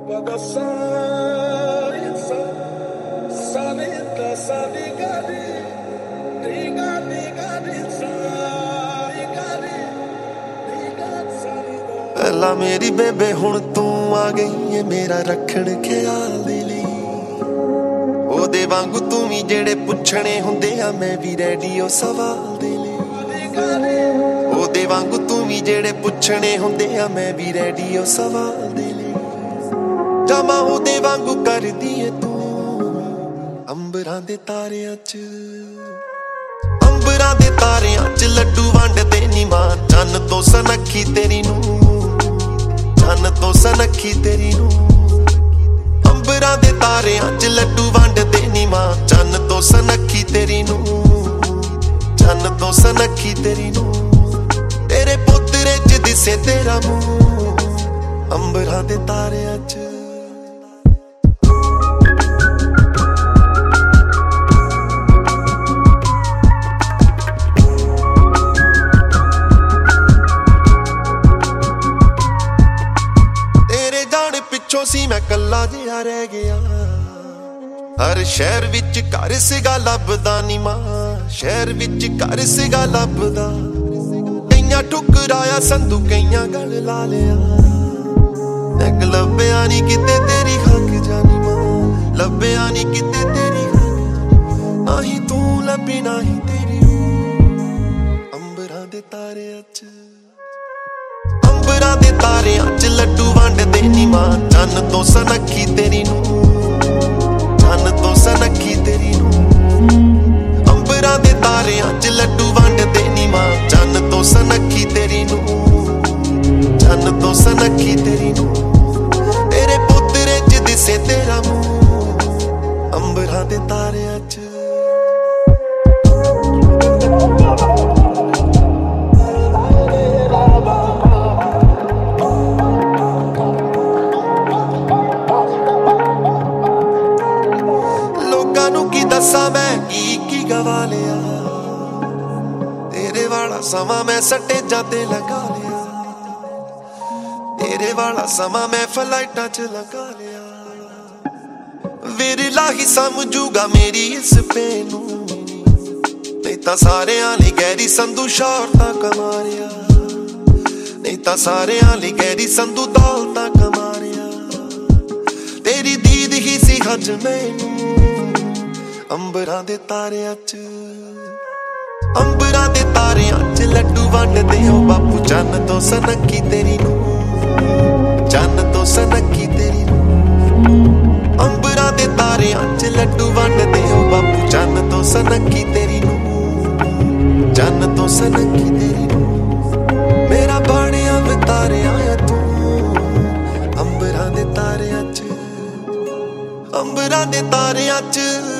पहला मेरी बेबे हुण तू आ गई है मेरा रखण ख्याल दे लई ओदे वांगू तू भी जेड़े पुछणे हुंदे आ मैं भी रेडियो सवाल दे लई ओदे वांगू तू भी जेड़े पुछणे हुंदे आ मैं भी रेडियो सवाल दे लई जमा ओदे वांगू करदी है तू अंबरां दे तारियां च अंबरां दे तारियां च लड्डू वंडदे नी मां चन्न तो सनखी तेरी नूं चन्न तो सनखी तेरी नूं अंबरां दे तारियां च लड्डू वंडदे नी मां चन्न तो सनखी तेरी नूं चन्न तो सनखी तेरी नूं तेरे पुत्तरे च दिसे तेरा मूंह अंबरां दे तारियां च पिछों सी मैं कला जिहा रह गया हर शहर विच घर सिगा लभदा नी मां शहर विच घर सिगा लभदा कईयां ठुकराया संधू कईयां गल ला लिया मैं लभया नी किते तेरी हक जानी मां लभया नी किते तेरी हक नाही तू लभी नाही तेरी अंबरां दे तारियां च अंबरां दे तारियां च लड्डू वंडदे नी मां चन्न तो सनखी तेरी नूं चन्न तो सनखी तेरी नूं अंबरां दे तारियां च लड्डू वंडदे नी मां चन्न तो सनखी तेरी नूं चन्न तो सनखी तेरी नूं तेरे पुत्तरे च दिसे तेरा मूंह अंबरां दे तारियां च दसा मैं की गवा लिया तेरे वाला समा मैं सटेजा ते लगा लिया तेरे वाला समा मैं फ्लाइटां च लगा लिया विरला ही समझूगा मेरी इस पेनू नहीं तां सारेयां लई गहरी संधू शौहरतां कमा रिया नहीं तां सारेयां लई गहरी संधू दौलतां कमा रिया तेरी दीद ही सी हज मैनू अंबरां दे तारियां च अंबरां दे तारियां च लड्डू वंडदे हो बापू चन्न तो सनखी तेरी नूं चन्न तो सनखी तेरी नूं अंबरां दे तारियां च लड्डू वंडदे हो बापू चन्न तो सनखी तेरी नूं चन्न तो सनखी तेरी नूं मेरा बाणिया वितारिया तू अंबरां दे तारियां च अंबरां दे तारियां च